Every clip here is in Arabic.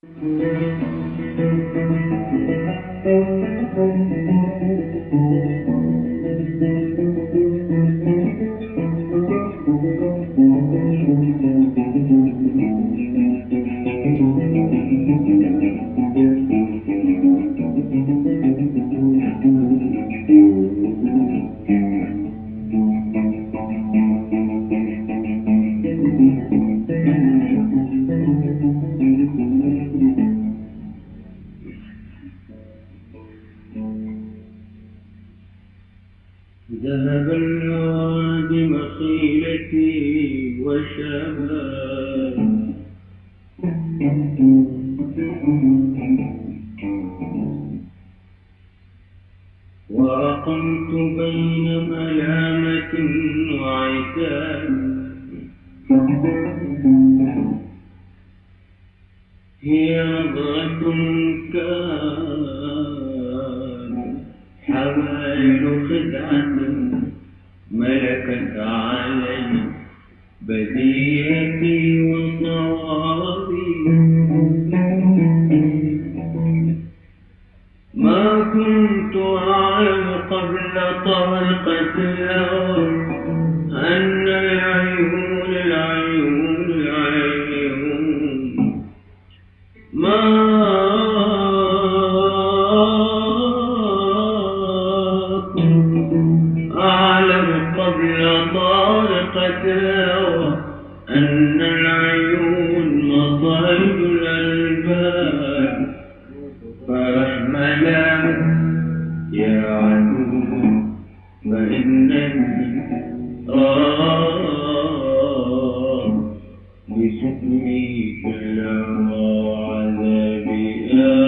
ذهب الهوى بمخيلتي وشباب وأقمت بين ملامة وعتاب هي نظرة كان حوائل خدعة ملكت علي بديهتي وصوابي ما كنت أعلم قبل طلقة الهوى أن العيون ما أعلم قبل طارقة الهوى أن العيون مصائد الألباب فاحملا يا عدو فإنني بسكني كل عذابي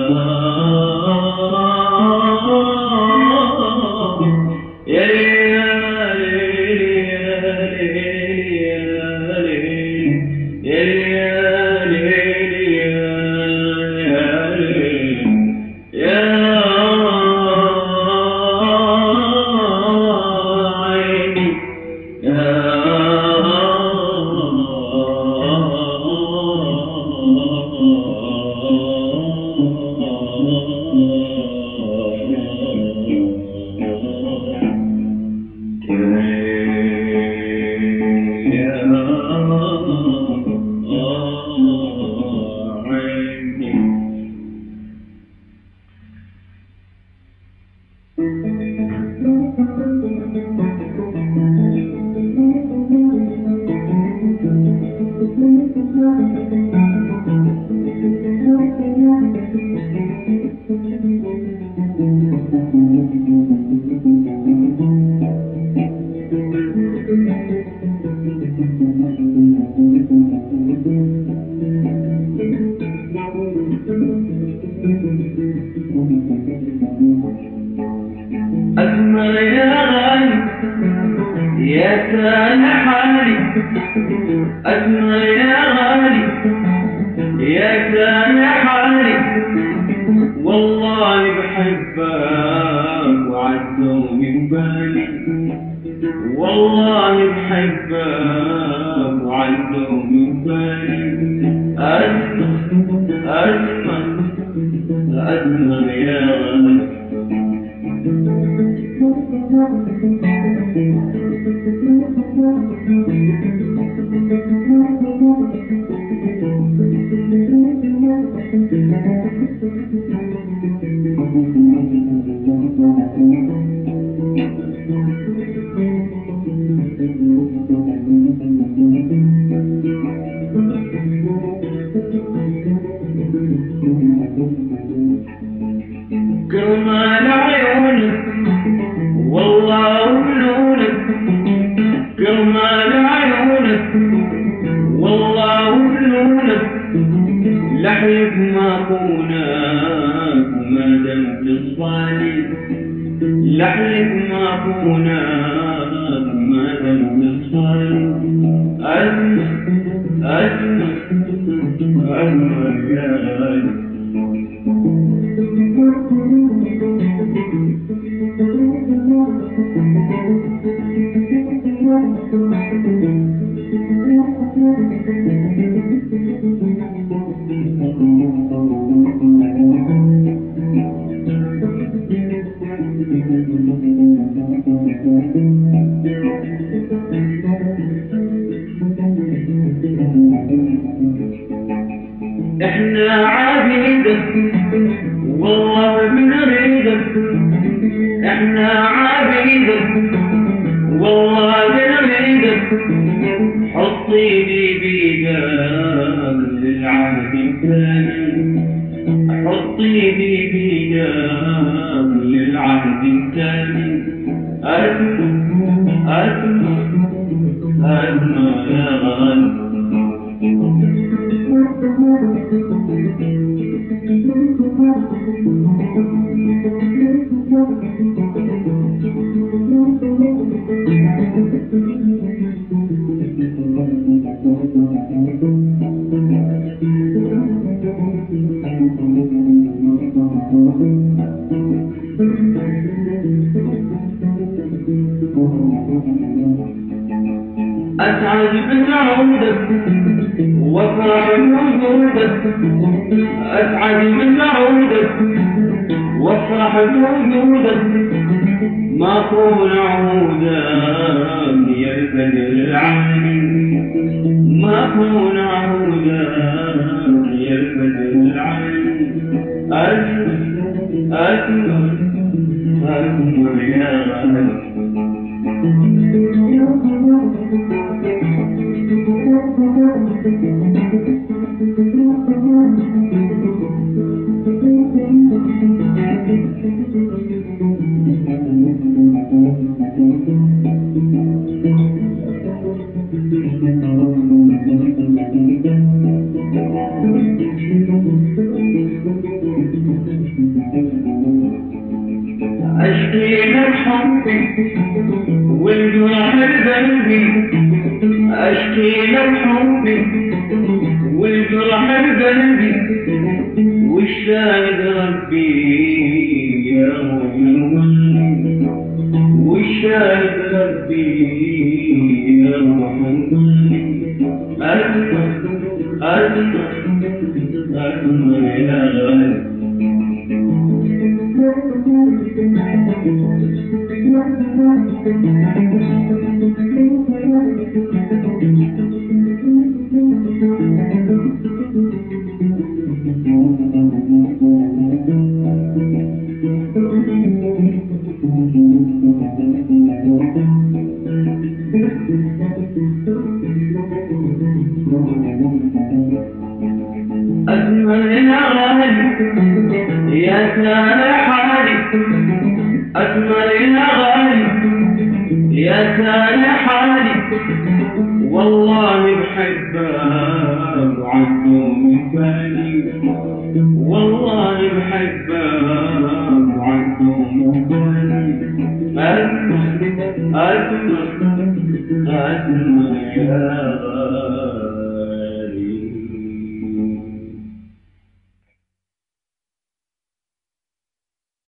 أسمع يا غالي يا كان حالي أسمع يا غالي يا كان حالي والله بحبك وعدوا من بالي والله بحبك وعدوا من بالي أسمع يا غالي كرمال عيونك والله ولونك كرمال عيونك والله ولونك لحيك ما خونك ما دمت الصالي لحيك ما خونك ما دمت الصالي أسمع يا غالي احنا عبيدك والله بنريدك، احنا عبيدك والله بنريدك، حط ايدي بيدك للعهد الثاني، حط ايدي بيدك للعهد الثاني. اسمع اسمع اسمع يا غالي. أسعد بسعودك وافرح بوجودك، أسعد بسعودك وافرح بوجودك، ما طول عودك يا البدر العالي، ما طول عودك يا البدر العالي. أسمع أسمع أسمع يا غالي. أشكي لك حبي والجرح بقلبي، أشكي لك حبي والجرح بقلبي، والشاهد ربي يا رحمن، والشاهد ربي يا رحمن. أسمع أسمع أسمع يا غالي. أسمع يا غالي يا سامع حالي، أسمع يا غالي يا سامع حالي، والله بحبك وعنده من بالي، والله بحبك وعنده من بالي. أسمع أسمع أسمع يا غالي.